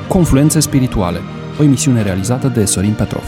Confluențe spirituale, o emisiune realizată de Sorin Petrov.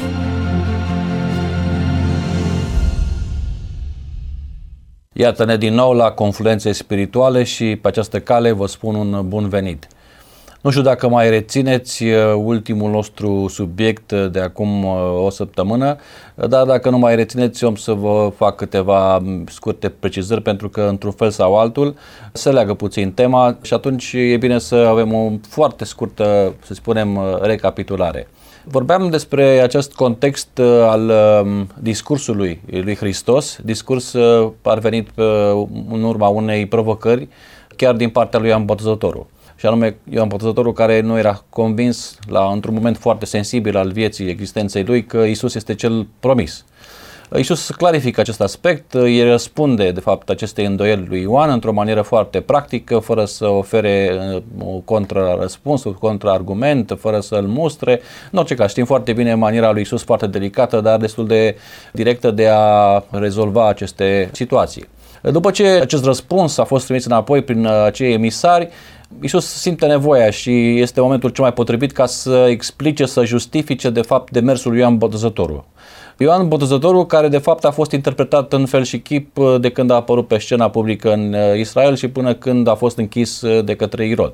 Iată-ne din nou la Confluențe spirituale și pe această cale vă spun un bun venit. Nu știu dacă mai rețineți ultimul nostru subiect de acum o săptămână, dar dacă nu mai rețineți, am să vă fac câteva scurte precizări, pentru că într-un fel sau altul se leagă puțin tema și atunci e bine să avem o foarte scurtă, să spunem, recapitulare. Vorbeam despre acest context al discursului lui Hristos, discurs parvenit în urma unei provocări chiar din partea lui Ioan Botezătorul. Și anume Ioan Botezătorul, care nu era convins într-un moment foarte sensibil al vieții, existenței lui, că Iisus este cel promis. Iisus clarifică acest aspect, îi răspunde de fapt acestei îndoieli lui Ioan într-o manieră foarte practică, fără să ofere o contrarăspuns, un contraargument, fără să-l mustre. În orice caz, știm foarte bine maniera lui Iisus, foarte delicată, dar destul de directă de a rezolva aceste situații. După ce acest răspuns a fost trimis înapoi prin acei emisari, Iisus simte nevoia și este momentul cel mai potrivit ca să explice, să justifice de fapt demersul lui Ioan Botezătorul. Ioan Botezătorul, care de fapt a fost interpretat în fel și chip de când a apărut pe scena publică în Israel și până când a fost închis de către Irod.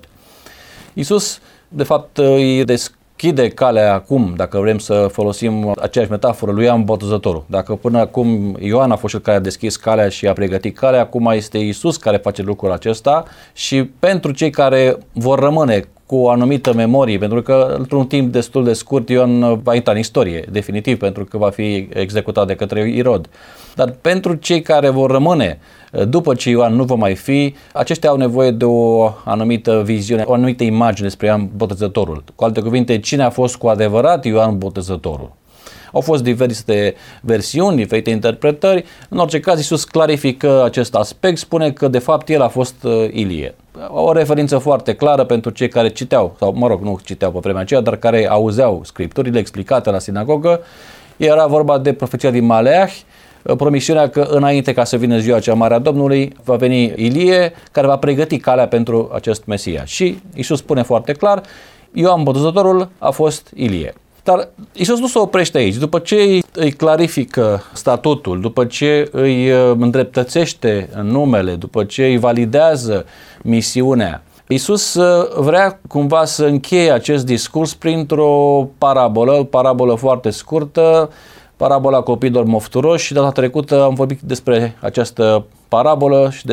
Iisus de fapt îi deschide calea acum, dacă vrem să folosim aceeași metaforă, lui Ioan Botezătorul. Dacă până acum Ioan a fost cel care a deschis calea și a pregătit calea, acum este Iisus care face lucrul acesta și pentru cei care vor rămâne cu o anumită memorie, pentru că într-un timp destul de scurt Ioan va intra în istorie, definitiv, pentru că va fi executat de către Irod. Dar pentru cei care vor rămâne după ce Ioan nu va mai fi, aceștia au nevoie de o anumită viziune, o anumită imagine despre Ioan Botezătorul. Cu alte cuvinte, cine a fost cu adevărat Ioan Botezătorul? Au fost diverse versiuni, diferite interpretări. În orice caz, Iisus clarifică acest aspect, spune că de fapt el a fost Ilie. O referință foarte clară pentru cei care citeau, sau nu citeau pe vremea aceea, dar care auzeau scripturile explicate la sinagogă. Era vorba de profeția din Maleah, promisiunea că înainte ca să vină ziua cea mare a Domnului, va veni Ilie, care va pregăti calea pentru acest Mesia. Și Iisus spune foarte clar, Ioan Botezătorul a fost Ilie. Dar Iisus nu se oprește aici. După ce îi clarifică statutul, după ce îi îndreptățește numele, după ce îi validează misiunea, Iisus vrea cumva să încheie acest discurs printr-o parabolă foarte scurtă, parabola copiilor mofturoși, și data trecută am vorbit despre această parabolă și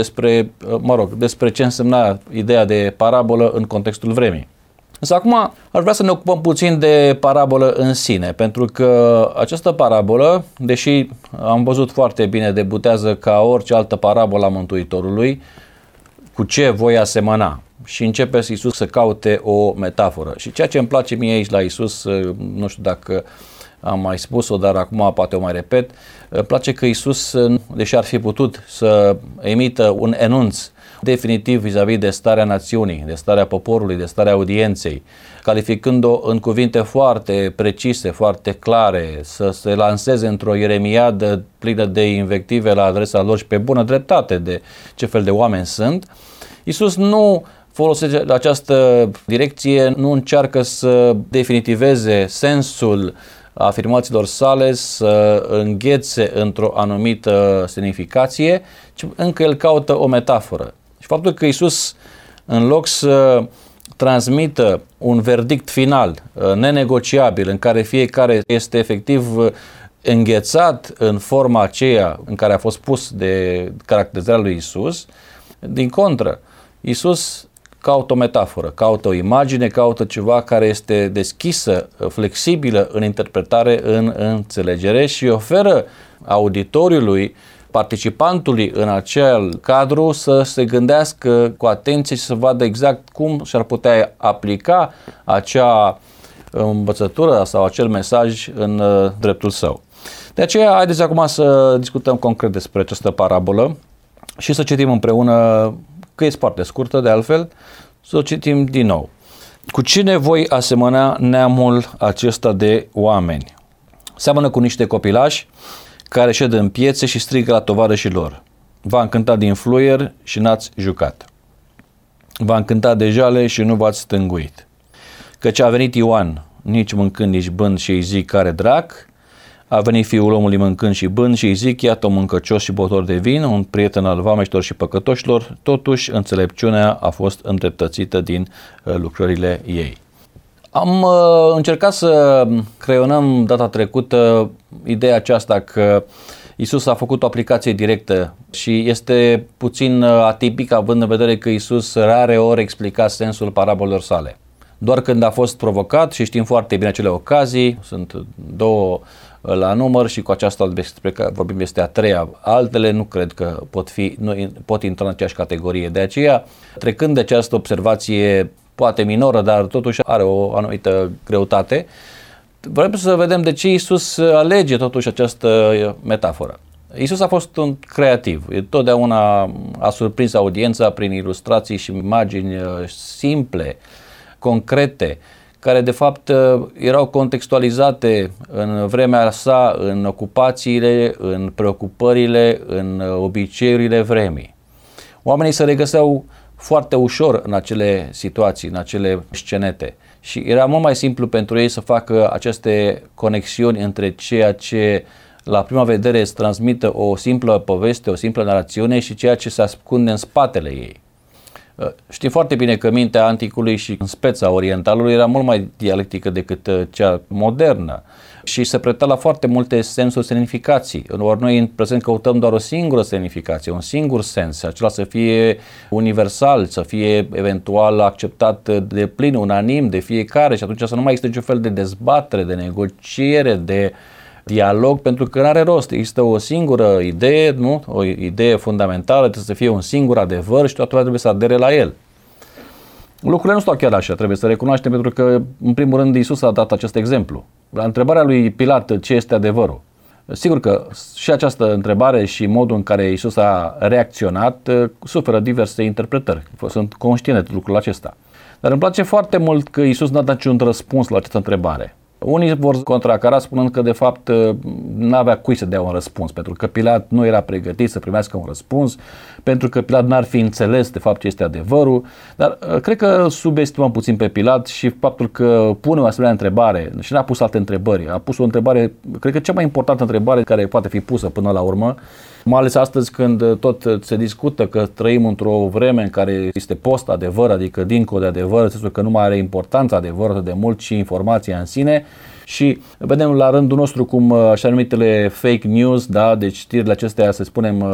despre ce însemna ideea de parabolă în contextul vremii. Însă acum aș vrea să ne ocupăm puțin de parabolă în sine, pentru că această parabolă, deși am văzut foarte bine, debutează ca orice altă parabolă a Mântuitorului, cu ce voi asemăna, și începe Iisus să caute o metaforă. Și ceea ce îmi place mie aici la Iisus, nu știu dacă am mai spus-o, dar acum poate o mai repet, îmi place că Iisus, deși ar fi putut să emită un enunț definitiv vis-a-vis de starea națiunii, de starea poporului, de starea audienței, calificând-o în cuvinte foarte precise, foarte clare, să se lanseze într-o ieremiadă plină de invective la adresa lor și pe bună dreptate de ce fel de oameni sunt, Iisus nu folosește această direcție, nu încearcă să definitiveze sensul afirmațiilor sale, să înghețe într-o anumită semnificație, ci încă el caută o metaforă. Și faptul că Iisus, în loc să transmită un verdict final, nenegociabil, în care fiecare este efectiv înghețat în forma aceea în care a fost pus de caracterizarea lui Iisus, din contră, Iisus caută o metaforă, caută o imagine, caută ceva care este deschisă, flexibilă în interpretare, în înțelegere și oferă auditoriului, participantului în acel cadru, să se gândească cu atenție și să vadă exact cum și-ar putea aplica acea învățătură sau acel mesaj în dreptul său. De aceea, haideți acum să discutăm concret despre această parabolă și să citim împreună, că este foarte scurtă de altfel, să o citim din nou. Cu cine voi asemăna neamul acesta de oameni? Seamănă cu niște copilași care șed în piețe și strigă la tovarășii lor. V-am cântat din fluier și n-ați jucat. V-am cântat de jale și nu v-ați stânguit. Căci a venit Ioan, nici mâncând, nici bând, și îi zic, care drac? A venit Fiul omului mâncând și bând și îi zic, iată un mâncăcios și băutor de vin, un prieten al vameștilor și păcătoșilor. Totuși, înțelepciunea a fost îndreptățită din lucrările ei. Am încercat să creionăm data trecută ideea aceasta că Iisus a făcut o aplicație directă și este puțin atipic, având în vedere că Iisus rare ori explica sensul parabolelor sale. Doar când a fost provocat, și știm foarte bine acele ocazii, sunt 2 la număr și cu aceasta despre care vorbim este a 3-a. Altele nu cred că pot intra în aceeași categorie. De aceea, trecând de această observație poate minoră, dar totuși are o anumită greutate, vrem să vedem de ce Iisus alege totuși această metaforă. Iisus a fost un creativ, totdeauna a surprins audiența prin ilustrații și imagini simple, concrete, care de fapt erau contextualizate în vremea sa, în ocupațiile, în preocupările, în obiceiurile vremii. Oamenii se regăseau foarte ușor în acele situații, în acele scenete și era mult mai simplu pentru ei să facă aceste conexiuni între ceea ce la prima vedere îți transmită o simplă poveste, o simplă narațiune și ceea ce se ascunde în spatele ei. Știm foarte bine că mintea anticului și în speța orientalului era mult mai dialectică decât cea modernă și se preta la foarte multe sensuri, semnificații. Ori noi în prezent căutăm doar o singură semnificație, un singur sens, acela să fie universal, să fie eventual acceptat de plin, unanim de fiecare și atunci să nu mai există niciun fel de dezbatere, de negociere, de dialog, pentru că nu are rost. Există o singură idee, nu? O idee fundamentală, trebuie să fie un singur adevăr și toată lumea trebuie să adere la el. Lucrurile nu stau chiar așa, trebuie să recunoaștem, pentru că, în primul rând, Iisus a dat acest exemplu. La întrebarea lui Pilat, ce este adevărul? Sigur că și această întrebare și modul în care Iisus a reacționat suferă diverse interpretări. Sunt conștient de lucrul acesta. Dar îmi place foarte mult că Iisus n-a dat niciun răspuns la această întrebare. Unii vor contracara spunând că de fapt n-avea cui să dea un răspuns, pentru că Pilat nu era pregătit să primească un răspuns, pentru că Pilat n-ar fi înțeles de fapt ce este adevărul, dar cred că subestimăm puțin pe Pilat și faptul că pune o asemenea întrebare și n-a pus alte întrebări, a pus o întrebare, cred că cea mai importantă întrebare care poate fi pusă până la urmă, mai ales astăzi când tot se discută că trăim într-o vreme în care este post-adevăr, adică dincolo de adevăr, în sensul că nu mai are importanță adevărul de mult, ci informația în sine. Și vedem la rândul nostru cum așa numitele fake news, da, deci știrile acestea, să spunem,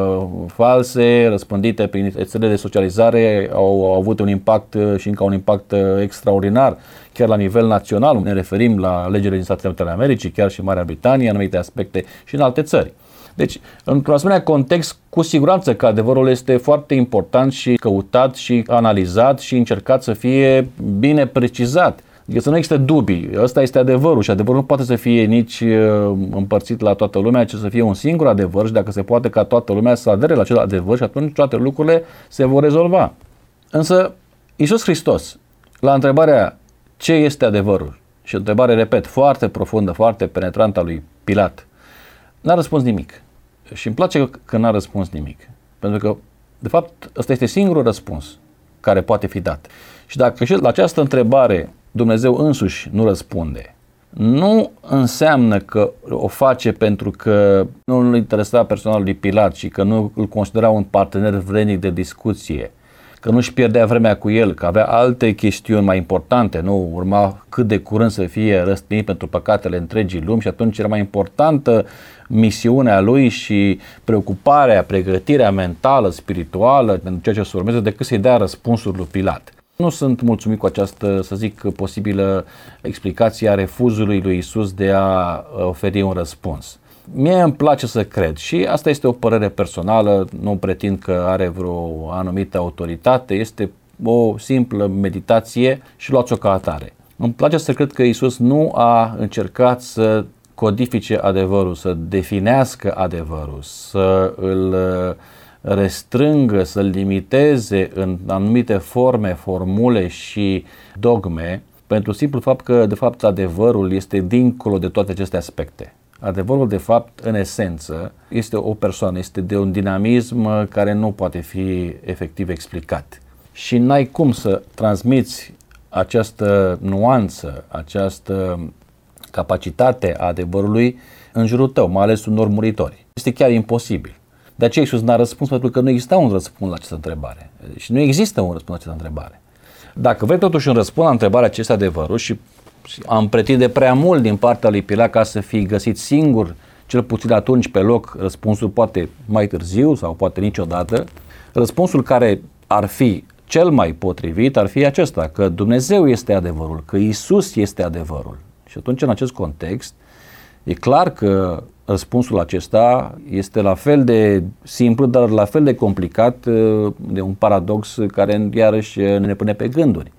false, răspândite prin rețelele de socializare, au avut un impact și încă un impact extraordinar, chiar la nivel național. Ne referim la legile din Statele Unite ale Americii, chiar și Marea Britanie, anumite aspecte și în alte țări. Deci, într-un asemenea context, cu siguranță că adevărul este foarte important și căutat și analizat și încercat să fie bine precizat. Adică să nu există dubii. Ăsta este adevărul și adevărul nu poate să fie nici împărțit la toată lumea, ci să fie un singur adevăr și dacă se poate ca toată lumea să adere la acel adevăr și atunci toate lucrurile se vor rezolva. Însă, Iisus Hristos, la întrebarea ce este adevărul, și o întrebare, repet, foarte profundă, foarte penetrantă a lui Pilat, n-a răspuns nimic. Și îmi place că n-a răspuns nimic. Pentru că, de fapt, ăsta este singurul răspuns care poate fi dat. Și dacă și la această întrebare Dumnezeu însuși nu răspunde, nu înseamnă că o face pentru că nu îl interesa personal lui Pilat și că nu îl considera un partener vrednic de discuție, că nu își pierdea vremea cu el, că avea alte chestiuni mai importante, nu urma cât de curând să fie răstignit pentru păcatele întregii lumi și atunci era mai importantă misiunea lui și preocuparea, pregătirea mentală, spirituală pentru ceea ce se urmează decât să-i dea răspunsuri lui Pilat. Nu sunt mulțumit cu această, să zic, posibilă explicație a refuzului lui Iisus de a oferi un răspuns. Mie îmi place să cred și asta este o părere personală, nu pretind că are vreo anumită autoritate, este o simplă meditație și luați-o ca atare. Îmi place să cred că Iisus nu a încercat să codifice adevărul, să definească adevărul, să îl restrângă, să-l limiteze în anumite forme, formule și dogme, pentru simplu fapt că, de fapt, adevărul este dincolo de toate aceste aspecte. Adevărul, de fapt, în esență, este o persoană, este de un dinamism care nu poate fi efectiv explicat. Și n-ai cum să transmiți această nuanță, această capacitate a adevărului în jurul tău, mai ales unor muritori. Este chiar imposibil. De aceea Iisus n-a răspuns, pentru că nu exista un răspuns la această întrebare. Și nu există un răspuns la această întrebare. Dacă vrei totuși un răspuns la întrebarea ce este adevărul și am pretinde prea mult din partea lui Pilat ca să fie găsit singur, cel puțin atunci pe loc, răspunsul poate mai târziu sau poate niciodată, răspunsul care ar fi cel mai potrivit ar fi acesta, că Dumnezeu este adevărul, că Iisus este adevărul. Și atunci, în acest context, e clar că răspunsul acesta este la fel de simplu, dar la fel de complicat, de un paradox care iarăși ne pune pe gânduri.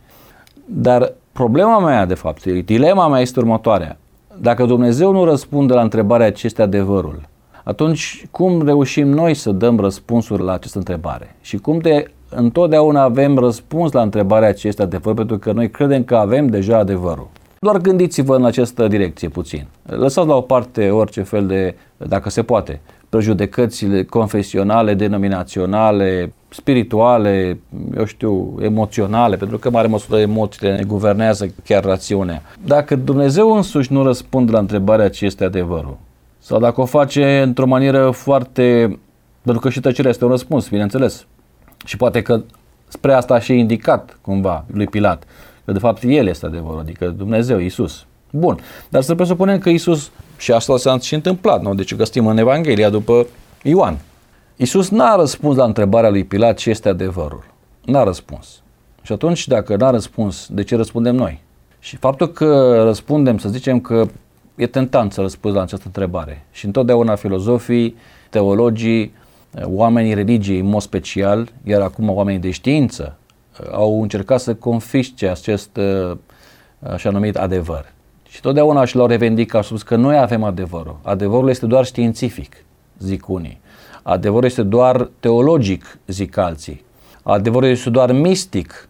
Dar problema mea, de fapt, dilema mea este următoarea. Dacă Dumnezeu nu răspunde la întrebarea ce este adevărul, atunci cum reușim noi să dăm răspunsuri la această întrebare? Și cum de întotdeauna avem răspuns la întrebarea ce este adevărul, pentru că noi credem că avem deja adevărul. Doar gândiți-vă în această direcție puțin. Lăsați la o parte orice fel de, dacă se poate, prejudecățile confesionale, denominaționale, spirituale, eu știu, emoționale, pentru că în mare măsură emoțiile ne guvernează chiar rațiunea. Dacă Dumnezeu însuși nu răspunde la întrebarea ce este adevărul, sau dacă o face într-o manieră foarte, pentru că și tăcerea este un răspuns, bineînțeles, și poate că spre asta a și indicat cumva lui Pilat, că de fapt El este adevărul, adică Dumnezeu, Iisus. Bun, dar să presupunem că Iisus, și asta s-a și întâmplat, nu? Deci găsim în Evanghelia după Ioan. Iisus n-a răspuns la întrebarea lui Pilat ce este adevărul. N-a răspuns. Și atunci, dacă n-a răspuns, de ce răspundem noi? Și faptul că răspundem, să zicem că e tentant să răspunzi la această întrebare. Și întotdeauna filozofii, teologii, oamenii religiei în mod special, iar acum oamenii de știință, au încercat să confisce acest așa numit adevăr. Și totdeauna și l-au revendicat, au spus că noi avem adevărul. Adevărul este doar științific, zic unii. Adevărul este doar teologic, zic alții. Adevărul este doar mistic,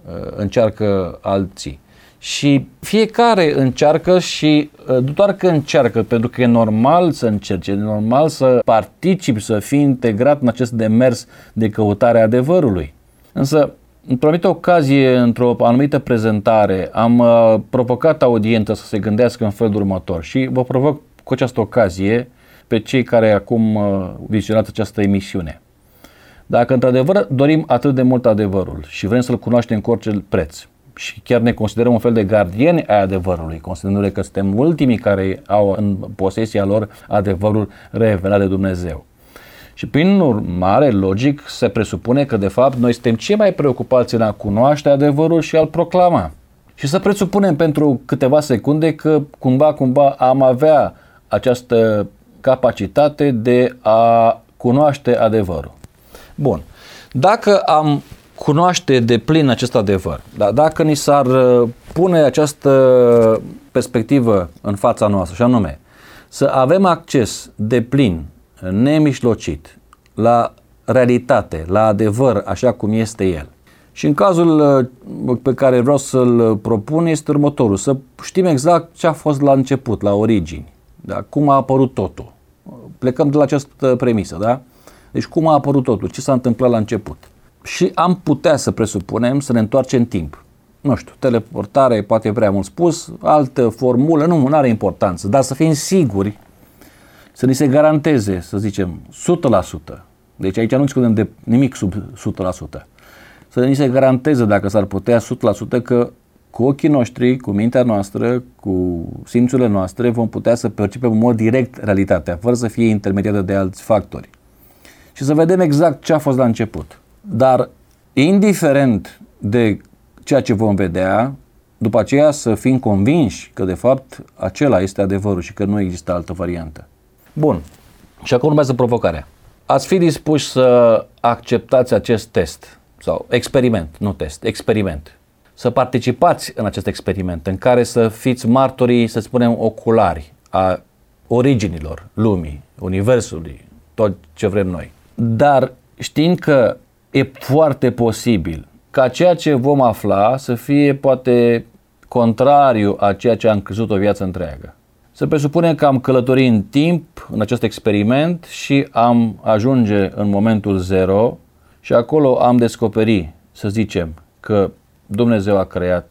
încearcă alții. Și fiecare încearcă și doar că încearcă, pentru că e normal să încerce, e normal să participi, să fii integrat în acest demers de căutare a adevărului. Însă, într-o anumită ocazie, într-o anumită prezentare, am provocat audiența să se gândească în felul următor și vă provoc cu această ocazie pe cei care acum vizionați această emisiune. Dacă într-adevăr dorim atât de mult adevărul și vrem să-l cunoaștem cu orice preț și chiar ne considerăm un fel de gardieni ai adevărului, considerându-ne că suntem ultimii care au în posesia lor adevărul revelat de Dumnezeu. Și prin urmare, logic, se presupune că de fapt noi suntem cei mai preocupați în a cunoaște adevărul și a-l proclama. Și să presupunem pentru câteva secunde că cumva am avea această capacitate de a cunoaște adevărul. Bun. Dacă am cunoaște de plin acest adevăr, dacă ni s-ar pune această perspectivă în fața noastră, și anume, să avem acces de plin, nemișlocit, la realitate, la adevăr, așa cum este el. Și în cazul pe care vreau să-l propun este următorul, să știm exact ce a fost la început, la origini, da? Cum a apărut totul. Plecăm de la această premisă, da? Deci cum a apărut totul, ce s-a întâmplat la început. Și am putea să presupunem să ne întoarcem în timp. Nu știu, teleportare, poate prea mult spus, altă formulă, nu are importanță, dar să fim siguri, să ni se garanteze, să zicem, 100%. Deci aici nu discutăm de nimic sub 100%. Să ni se garanteze, dacă s-ar putea, 100% că cu ochii noștri, cu mintea noastră, cu simțurile noastre, vom putea să percepem în mod direct realitatea, fără să fie intermediată de alți factori. Și să vedem exact ce a fost la început. Dar, indiferent de ceea ce vom vedea, după aceea să fim convinși că, de fapt, acela este adevărul și că nu există altă variantă. Bun. Și acum urmează provocarea. Ați fi dispuși să acceptați acest test sau experiment, nu test, experiment. Să participați în acest experiment în care să fiți martorii, să spunem, oculari a originilor lumii, universului, tot ce vrem noi. Dar știind că e foarte posibil ca ceea ce vom afla să fie poate contrariu a ceea ce am crezut o viață întreagă. Să presupunem că am călătorit în timp în acest experiment și am ajunge în momentul 0 și acolo am descoperit, să zicem, că Dumnezeu a creat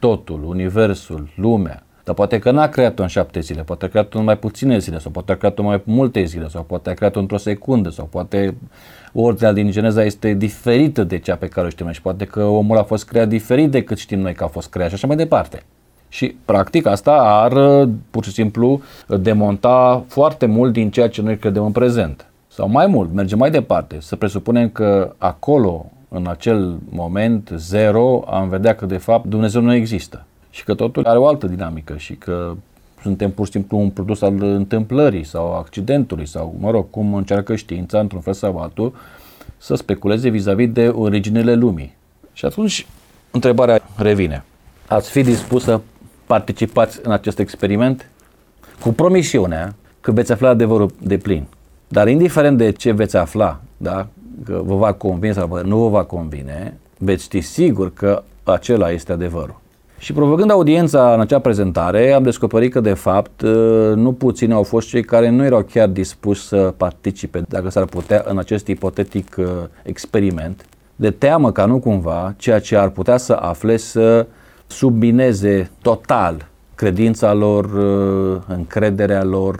totul, universul, lumea, dar poate că n-a creat-o în 7 zile, poate a creat-o în mai puține zile, sau poate a creat-o în mai multe zile, sau poate a creat-o într-o secundă, sau poate ordinea din Geneza este diferită de cea pe care o știm noi și poate că omul a fost creat diferit decât știm noi că a fost creat și așa mai departe. Și practic asta ar pur și simplu demonta foarte mult din ceea ce noi credem în prezent. Sau mai mult, mergem mai departe, să presupunem că acolo, în acel moment zero, am vedea că de fapt Dumnezeu nu există și că totul are o altă dinamică și că suntem pur și simplu un produs al întâmplării sau accidentului sau, mă rog, cum încearcă știința într-un fel sau altul să speculeze vis-a-vis de originele lumii. Și atunci întrebarea revine. Ați fi dispus să participați în acest experiment cu promisiunea că veți afla adevărul de plin. Dar indiferent de ce veți afla, da, că vă va convine sau nu vă va convine, veți ști sigur că acela este adevărul. Și provocând audiența în acea prezentare, am descoperit că de fapt nu puțini au fost cei care nu erau chiar dispuși să participe, dacă s-ar putea, în acest ipotetic experiment, de teamă ca nu cumva ceea ce ar putea să afle să submineze total credința lor, încrederea lor,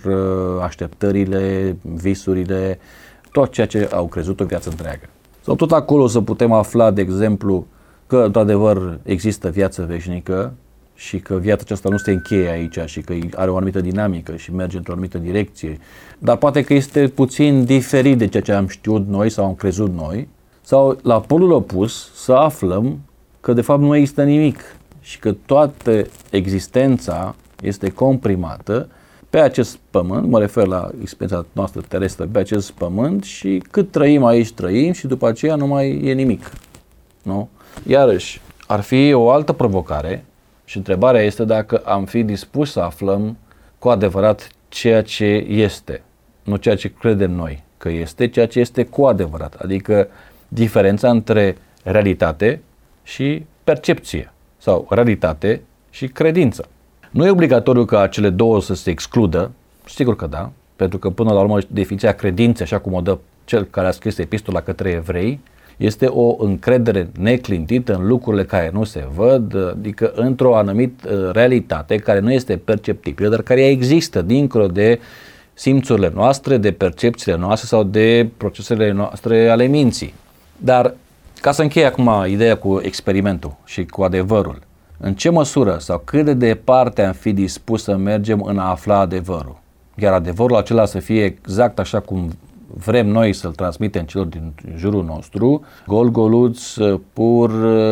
așteptările, visurile, tot ceea ce au crezut o viață întreagă. Sau tot acolo să putem afla, de exemplu, că într-adevăr există viață veșnică și că viața aceasta nu se încheie aici și că are o anumită dinamică și merge într-o anumită direcție, dar poate că este puțin diferit de ceea ce am știut noi sau am crezut noi, sau la polul opus să aflăm că de fapt nu există nimic și că toată existența este comprimată pe acest pământ, mă refer la experiența noastră terestră, pe acest pământ și cât trăim aici trăim și după aceea nu mai e nimic. Nu? Iarăși, ar fi o altă provocare și întrebarea este dacă am fi dispuși să aflăm cu adevărat ceea ce este, nu ceea ce credem noi că este, ceea ce este cu adevărat, adică diferența între realitate și percepție sau realitate și credință. Nu e obligatoriu ca cele două să se excludă, sigur că da, pentru că până la urmă definiția credinței, așa cum o dă cel care a scris epistola către evrei, este o încredere neclintită în lucrurile care nu se văd, adică într-o anumită realitate care nu este perceptibilă, dar care există dincolo de simțurile noastre, de percepțiile noastre sau de procesele noastre ale minții. Dar ca să închei acum ideea cu experimentul și cu adevărul, în ce măsură sau cât de departe am fi dispus să mergem în a afla adevărul? Iar adevărul acela să fie exact așa cum vrem noi să-l transmitem celor din jurul nostru, gol-goluț, pur,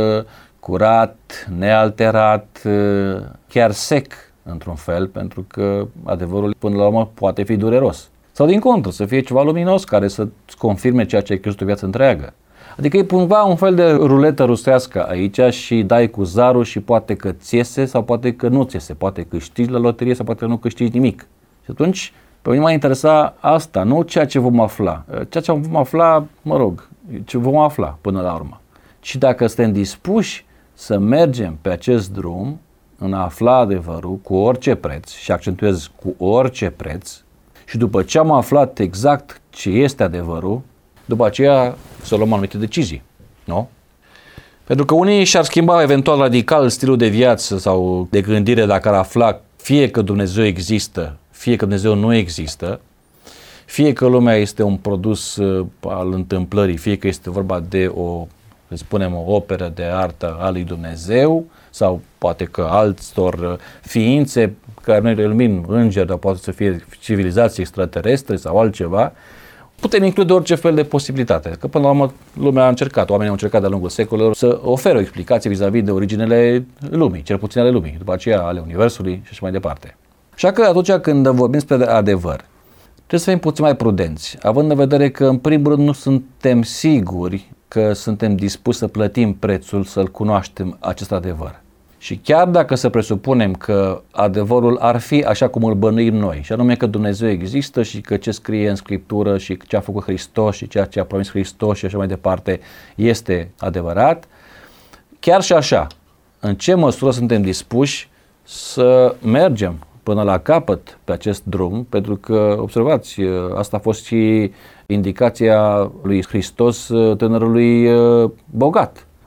curat, nealterat, chiar sec într-un fel, pentru că adevărul până la urmă poate fi dureros. Sau din contră, să fie ceva luminos care să-ți confirme ceea ce ai crezut o viață întreagă. Adică e cumva un fel de ruletă rusească aici și dai cu zarul și poate că ți iese sau poate că nu ți iese, poate câștigi la loterie sau poate că nu câștigi nimic. Și atunci pe mine m-a interesa asta, nu ceea ce vom afla. Ceea ce vom afla, mă rog, ce vom afla până la urmă. Și dacă suntem dispuși să mergem pe acest drum în a afla adevărul cu orice preț, și accentuez cu orice preț, și după ce am aflat exact ce este adevărul, după aceea să luăm anumite decizii, nu? Pentru că unii și-ar schimba eventual radical stilul de viață sau de gândire dacă ar afla fie că Dumnezeu există, fie că Dumnezeu nu există, fie că lumea este un produs al întâmplării, fie că este vorba de să spunem, o operă de artă a lui Dumnezeu sau poate că altor ființe care noi le numim îngeri, dar poate să fie civilizații extraterestre sau altceva, putem include orice fel de posibilitate. Că până la urmă lumea a încercat, oamenii au încercat de-a lungul secolelor să ofere o explicație vis-a-vis de originele lumii, cel puțin ale lumii, după aceea ale universului și așa mai departe. Așa că atunci când vorbim despre adevăr, trebuie să fim puțin mai prudenți, având în vedere că în primul rând nu suntem siguri că suntem dispuși să plătim prețul să-l cunoaștem acest adevăr. Și chiar dacă să presupunem că adevărul ar fi așa cum îl bănuim noi, și anume că Dumnezeu există și că ce scrie în Scriptură și ce a făcut Hristos și ceea ce a promis Hristos și așa mai departe este adevărat, chiar și așa, în ce măsură suntem dispuși să mergem până la capăt pe acest drum, pentru că, observați, asta a fost și indicația lui Hristos tânărului bogat.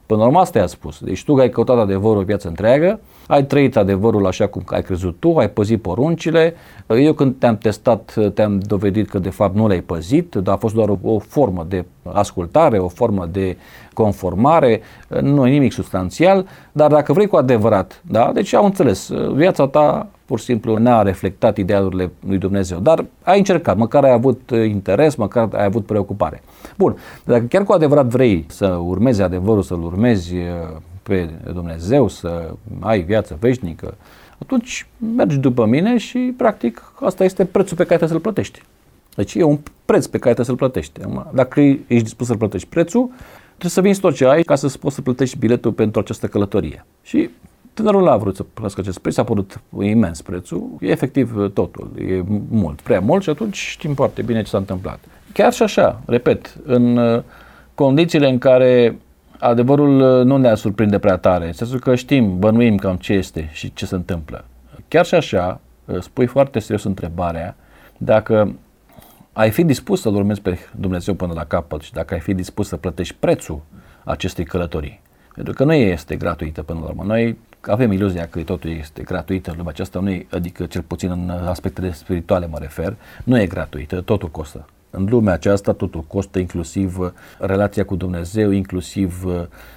Până la urmă asta i-a spus. Deci tu ai căutat adevărul o viață întreagă, ai trăit adevărul așa cum ai crezut tu, ai păzit poruncile. Eu când te-am testat, te-am dovedit că de fapt nu le-ai păzit, dar a fost doar o formă de ascultare, o formă de conformare, nu e nimic substanțial, dar dacă vrei cu adevărat, da? Deci am înțeles, viața ta pur și simplu n-a reflectat idealurile lui Dumnezeu, dar ai încercat, măcar ai avut interes, măcar ai avut preocupare. Bun, dacă chiar cu adevărat vrei să urmezi adevărul, să-L urmezi pe Dumnezeu, să ai viață veșnică, atunci mergi după mine și practic asta este prețul pe care trebuie să-l plătești. Deci e un preț pe care trebuie să-l plătești. Dacă ești dispus să-l plătești prețul, trebuie să vinzi tot ce ai ca să poți să plătești biletul pentru această călătorie. Și tânărul a vrut să plătească acest preț, a părut imens prețul, e efectiv totul, e mult, prea mult și atunci știm foarte bine ce s-a întâmplat. Chiar și așa, repet, în condițiile în care adevărul nu ne surprinde prea tare, în sensul că știm, bănuim cam ce este și ce se întâmplă. Chiar și așa, spui foarte serios întrebarea dacă ai fi dispus să-L urmezi pe Dumnezeu până la capăt și dacă ai fi dispus să plătești prețul acestei călătorii. Pentru că nu este gratuită până la urmă. Noi avem iluzia că totul este gratuită în lumea aceasta, adică cel puțin în aspectele spirituale mă refer, nu e gratuită, totul costă. În lumea aceasta totul costă, inclusiv relația cu Dumnezeu, inclusiv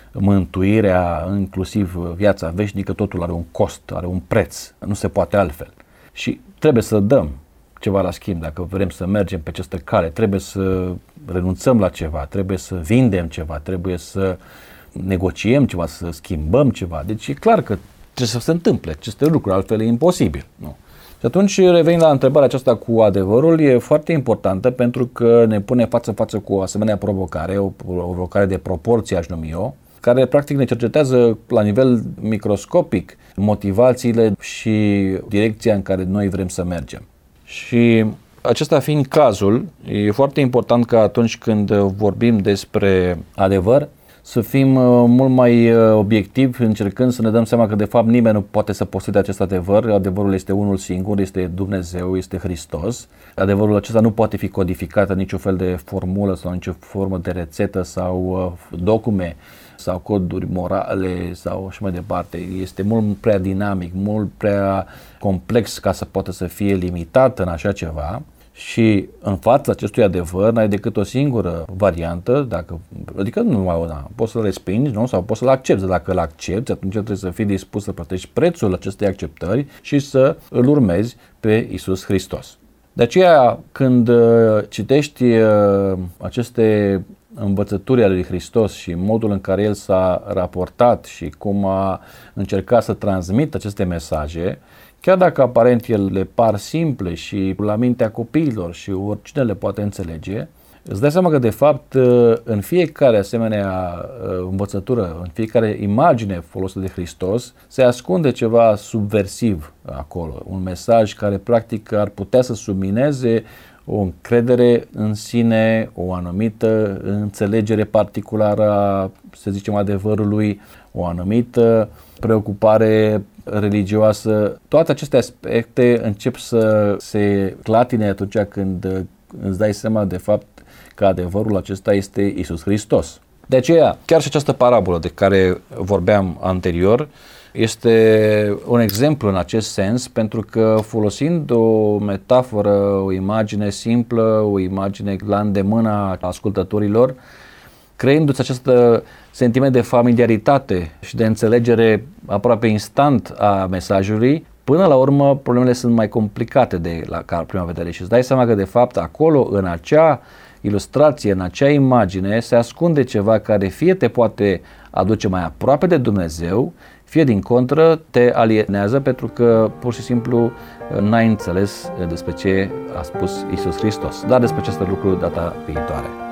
mântuirea, inclusiv viața veșnică, totul are un cost, are un preț, nu se poate altfel. Și trebuie să dăm ceva la schimb, dacă vrem să mergem pe această cale, trebuie să renunțăm la ceva, trebuie să vindem ceva, trebuie să negociem ceva, să schimbăm ceva. Deci e clar că trebuie să se întâmple aceste lucruri, altfel e imposibil. Nu? Și atunci, revenind la întrebarea aceasta cu adevărul, e foarte importantă pentru că ne pune față-față cu o asemenea provocare, o provocare de proporție, aș numi eu, care practic ne cercetează la nivel microscopic motivațiile și direcția în care noi vrem să mergem. Și acesta fiind cazul, e foarte important că atunci când vorbim despre adevăr, să fim mult mai obiectivi, încercând să ne dăm seama că de fapt nimeni nu poate să posede acest adevăr. Adevărul este unul singur, este Dumnezeu, este Hristos. Adevărul acesta nu poate fi codificat în niciun fel de formulă sau nicio formă de rețetă sau dogme sau coduri morale sau așa mai departe. Este mult prea dinamic, mult prea complex ca să poată să fie limitat în așa ceva. Și în fața acestui adevăr n-ai decât o singură variantă, adică nu mai una, poți să-l respingi, nu? Sau poți să-l accepti. Dacă îl accepti, atunci trebuie să fii dispus să plătești prețul acestei acceptări și să îl urmezi pe Iisus Hristos. De aceea, când citești aceste învățături ale lui Hristos și modul în care El s-a raportat și cum a încercat să transmită aceste mesaje, chiar dacă aparent ele le par simple și la mintea copiilor și oricine le poate înțelege, îți dai seama că de fapt în fiecare asemenea învățătură, în fiecare imagine folosită de Hristos, se ascunde ceva subversiv acolo, un mesaj care practic ar putea să submineze o încredere în sine, o anumită înțelegere particulară a, să zicem, adevărului, o anumită preocupare religioasă. Toate aceste aspecte încep să se clatine atunci când îți dai seama de fapt că adevărul acesta este Iisus Hristos. De aceea, chiar și această parabolă de care vorbeam anterior este un exemplu în acest sens, pentru că folosind o metaforă, o imagine simplă, o imagine la îndemâna ascultătorilor, creându-ți acest sentiment de familiaritate și de înțelegere aproape instant a mesajului, până la urmă problemele sunt mai complicate de la prima vedere și îți dai seama că de fapt acolo, în acea ilustrație, în acea imagine, se ascunde ceva care fie te poate aduce mai aproape de Dumnezeu, fie din contră te alienează pentru că pur și simplu n-ai înțeles despre ce a spus Iisus Hristos. Dar despre acest lucru data viitoare.